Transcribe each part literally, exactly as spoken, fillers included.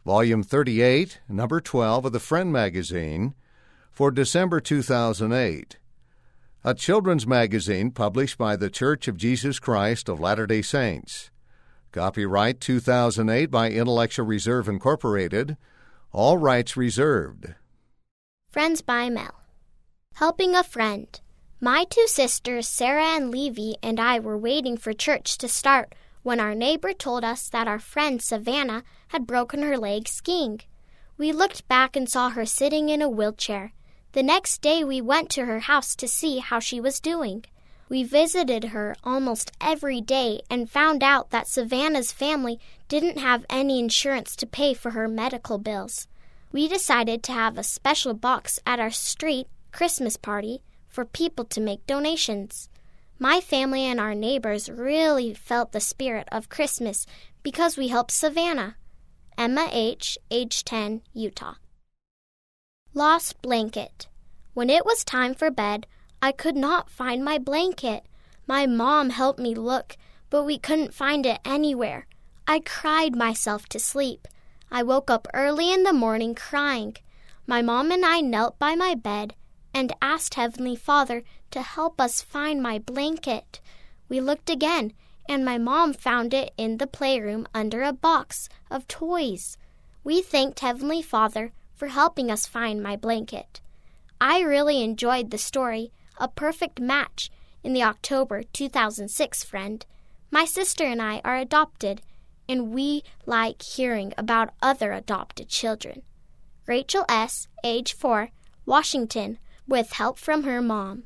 Volume thirty-eight, Number twelve of the Friend magazine for December two thousand eight. A children's magazine published by The Church of Jesus Christ of Latter-day Saints. Copyright two thousand eight by Intellectual Reserve Incorporated. All rights reserved. Friends by Mail. Helping a friend. My two sisters, Sarah and Levy, and I were waiting for church to start when our neighbor told us that our friend Savannah had broken her leg skiing. We looked back and saw her sitting in a wheelchair. The next day we went to her house to see how she was doing. We visited her almost every day and found out that Savannah's family didn't have any insurance to pay for her medical bills. We decided to have a special box at our street Christmas party for people to make donations. My family and our neighbors really felt the spirit of Christmas because we helped Savannah. Emma H., age ten, Utah. Lost blanket. When it was time for bed, I could not find my blanket. My mom helped me look, but we couldn't find it anywhere. I cried myself to sleep. I woke up early in the morning crying. My mom and I knelt by my bed and asked Heavenly Father to help us find my blanket. We looked again, and my mom found it in the playroom under a box of toys. We thanked Heavenly Father for helping us find my blanket. I really enjoyed the story, A Perfect Match, in the October two thousand six friend. My sister and I are adopted, and we like hearing about other adopted children. Rachel S., age four, Washington, with help from her mom.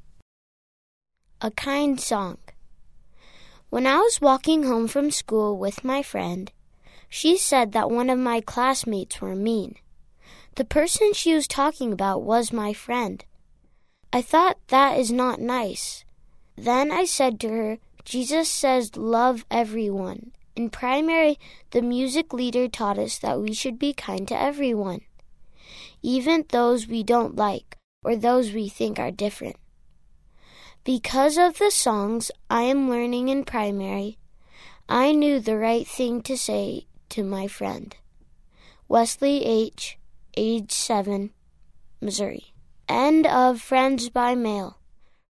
A Kind Song. When I was walking home from school with my friend, she said that one of my classmates were mean. The person she was talking about was my friend. I thought that is not nice. Then I said to her, Jesus says love everyone. In primary, the music leader taught us that we should be kind to everyone, even those we don't like or those we think are different. Because of the songs I am learning in primary, I knew the right thing to say to my friend. Wesley H., age seven, Missouri. End of Friends by Mail.